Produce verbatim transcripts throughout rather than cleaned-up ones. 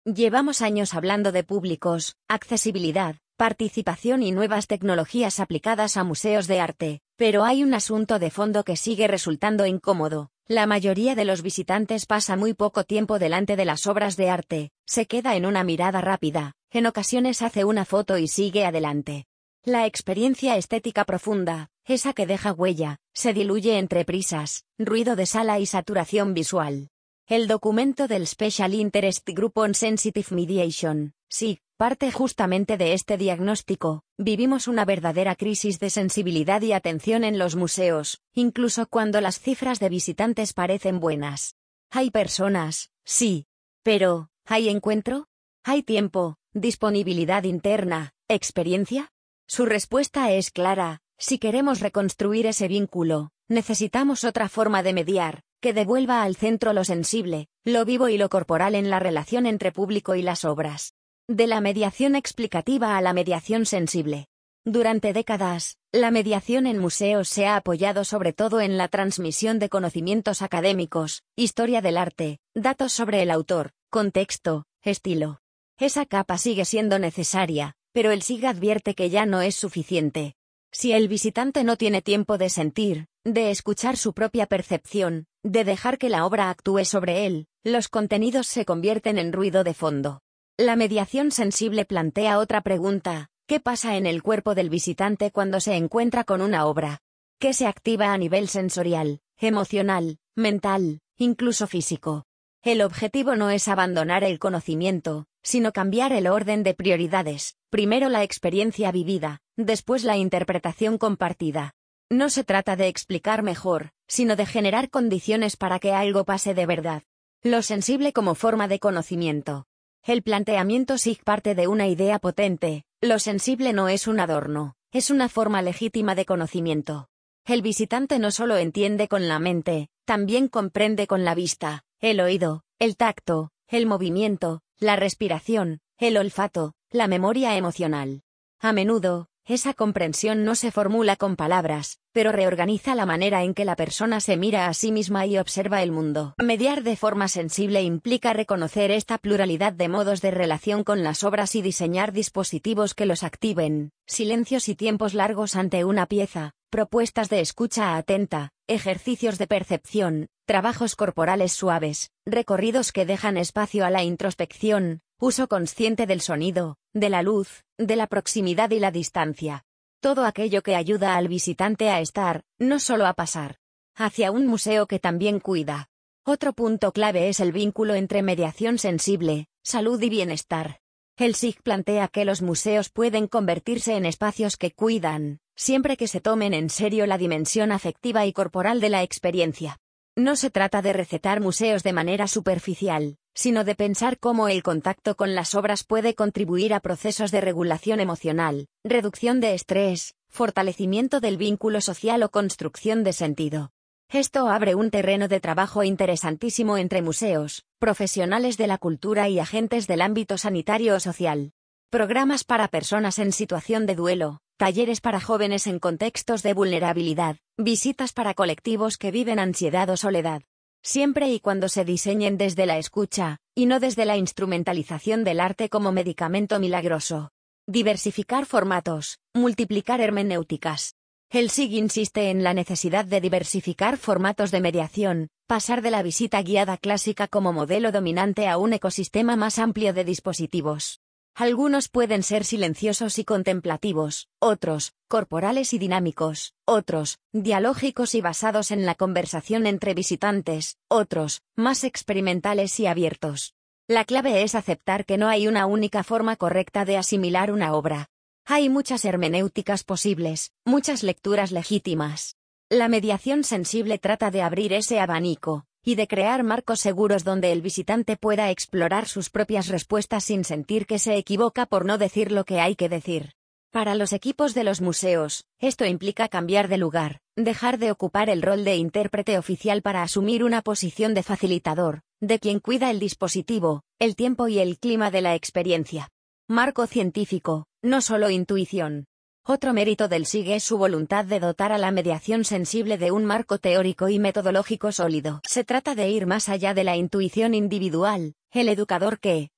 Llevamos años hablando de públicos, accesibilidad, participación y nuevas tecnologías aplicadas a museos de arte, pero hay un asunto de fondo que sigue resultando incómodo. La mayoría de los visitantes pasa muy poco tiempo delante de las obras de arte, se queda en una mirada rápida, en ocasiones hace una foto y sigue adelante. La experiencia estética profunda, esa que deja huella, se diluye entre prisas, ruido de sala y saturación visual. El documento del Special Interest Group on Sensitive Mediation, S I G, parte justamente de este diagnóstico. Vivimos una verdadera crisis de sensibilidad y atención en los museos, incluso cuando las cifras de visitantes parecen buenas. Hay personas, sí. Pero, ¿hay encuentro? ¿Hay tiempo, disponibilidad interna, experiencia? Su respuesta es clara: si queremos reconstruir ese vínculo, necesitamos otra forma de mediar, que devuelva al centro lo sensible, lo vivo y lo corporal en la relación entre público y las obras. De la mediación explicativa a la mediación sensible. Durante décadas, la mediación en museos se ha apoyado sobre todo en la transmisión de conocimientos académicos, historia del arte, datos sobre el autor, contexto, estilo. Esa capa sigue siendo necesaria, pero el S I G advierte que ya no es suficiente. Si el visitante no tiene tiempo de sentir, de escuchar su propia percepción, de dejar que la obra actúe sobre él, los contenidos se convierten en ruido de fondo. La mediación sensible plantea otra pregunta: ¿qué pasa en el cuerpo del visitante cuando se encuentra con una obra? ¿Qué se activa a nivel sensorial, emocional, mental, incluso físico? El objetivo no es abandonar el conocimiento, sino cambiar el orden de prioridades, primero la experiencia vivida, después la interpretación compartida. No se trata de explicar mejor, sino de generar condiciones para que algo pase de verdad. Lo sensible como forma de conocimiento. El planteamiento S I G parte de una idea potente: lo sensible no es un adorno, es una forma legítima de conocimiento. El visitante no solo entiende con la mente, también comprende con la vista, el oído, el tacto, el movimiento, la respiración, el olfato, la memoria emocional. A menudo, esa comprensión no se formula con palabras, pero reorganiza la manera en que la persona se mira a sí misma y observa el mundo. Mediar de forma sensible implica reconocer esta pluralidad de modos de relación con las obras y diseñar dispositivos que los activen, silencios y tiempos largos ante una pieza, propuestas de escucha atenta, ejercicios de percepción, trabajos corporales suaves, recorridos que dejan espacio a la introspección, uso consciente del sonido, de la luz, de la proximidad y la distancia. Todo aquello que ayuda al visitante a estar, no solo a pasar, hacia un museo que también cuida. Otro punto clave es el vínculo entre mediación sensible, salud y bienestar. El S I G plantea que los museos pueden convertirse en espacios que cuidan, siempre que se tomen en serio la dimensión afectiva y corporal de la experiencia. No se trata de recetar museos de manera superficial, sino de pensar cómo el contacto con las obras puede contribuir a procesos de regulación emocional, reducción de estrés, fortalecimiento del vínculo social o construcción de sentido. Esto abre un terreno de trabajo interesantísimo entre museos, profesionales de la cultura y agentes del ámbito sanitario o social. Programas para personas en situación de duelo, talleres para jóvenes en contextos de vulnerabilidad, visitas para colectivos que viven ansiedad o soledad. Siempre y cuando se diseñen desde la escucha, y no desde la instrumentalización del arte como medicamento milagroso. Diversificar formatos, multiplicar hermenéuticas. El S I G insiste en la necesidad de diversificar formatos de mediación, pasar de la visita guiada clásica como modelo dominante a un ecosistema más amplio de dispositivos. Algunos pueden ser silenciosos y contemplativos, otros, corporales y dinámicos, otros, dialógicos y basados en la conversación entre visitantes, otros, más experimentales y abiertos. La clave es aceptar que no hay una única forma correcta de asimilar una obra. Hay muchas hermenéuticas posibles, muchas lecturas legítimas. La mediación sensible trata de abrir ese abanico, y de crear marcos seguros donde el visitante pueda explorar sus propias respuestas sin sentir que se equivoca por no decir lo que hay que decir. Para los equipos de los museos, esto implica cambiar de lugar, dejar de ocupar el rol de intérprete oficial para asumir una posición de facilitador, de quien cuida el dispositivo, el tiempo y el clima de la experiencia. Marco científico, no solo intuición. Otro mérito del S I G es su voluntad de dotar a la mediación sensible de un marco teórico y metodológico sólido. Se trata de ir más allá de la intuición individual. El educador que,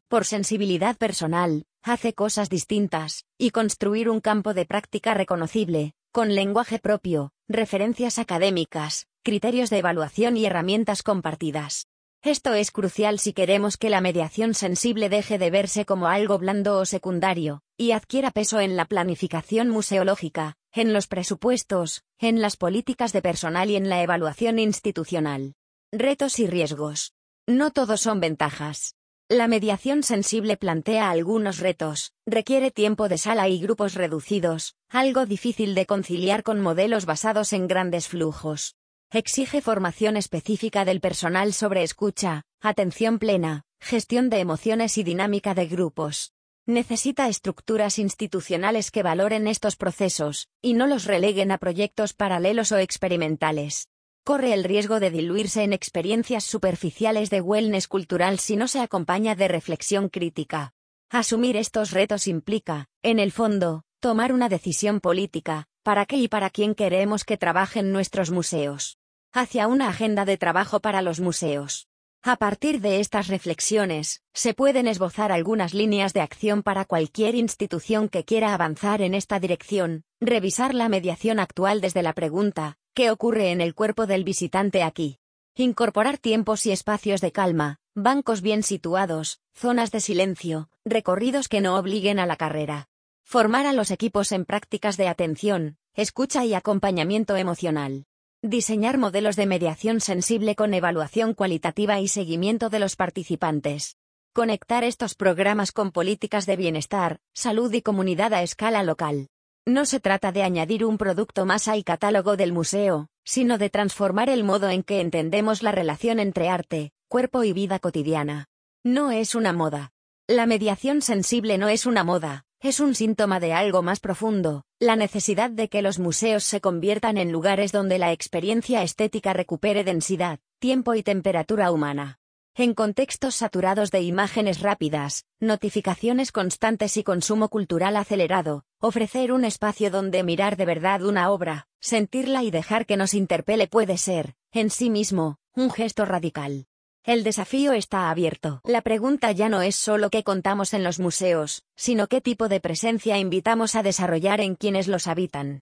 Por sensibilidad personal, hace cosas distintas, y construir un campo de práctica reconocible, con lenguaje propio, referencias académicas, criterios de evaluación y herramientas compartidas. Esto es crucial si queremos que la mediación sensible deje de verse como algo blando o secundario, y adquiera peso en la planificación museológica, en los presupuestos, en las políticas de personal y en la evaluación institucional. Retos y riesgos. No todos son ventajas. La mediación sensible plantea algunos retos, requiere tiempo de sala y grupos reducidos, algo difícil de conciliar con modelos basados en grandes flujos. Exige formación específica del personal sobre escucha, atención plena, gestión de emociones y dinámica de grupos. Necesita estructuras institucionales que valoren estos procesos, y no los releguen a proyectos paralelos o experimentales. Corre el riesgo de diluirse en experiencias superficiales de wellness cultural si no se acompaña de reflexión crítica. Asumir estos retos implica, en el fondo, tomar una decisión política, ¿para qué y para quién queremos que trabajen nuestros museos? Hacia una agenda de trabajo para los museos. A partir de estas reflexiones, se pueden esbozar algunas líneas de acción para cualquier institución que quiera avanzar en esta dirección, revisar la mediación actual desde la pregunta, ¿qué ocurre en el cuerpo del visitante aquí? Incorporar tiempos y espacios de calma, bancos bien situados, zonas de silencio, recorridos que no obliguen a la carrera. Formar a los equipos en prácticas de atención, escucha y acompañamiento emocional. Diseñar modelos de mediación sensible con evaluación cualitativa y seguimiento de los participantes. Conectar estos programas con políticas de bienestar, salud y comunidad a escala local. No se trata de añadir un producto más al catálogo del museo, sino de transformar el modo en que entendemos la relación entre arte, cuerpo y vida cotidiana. No es una moda. La mediación sensible no es una moda. Es un síntoma de algo más profundo, la necesidad de que los museos se conviertan en lugares donde la experiencia estética recupere densidad, tiempo y temperatura humana. En contextos saturados de imágenes rápidas, notificaciones constantes y consumo cultural acelerado, ofrecer un espacio donde mirar de verdad una obra, sentirla y dejar que nos interpele puede ser, en sí mismo, un gesto radical. El desafío está abierto. La pregunta ya no es solo qué contamos en los museos, sino qué tipo de presencia invitamos a desarrollar en quienes los habitan.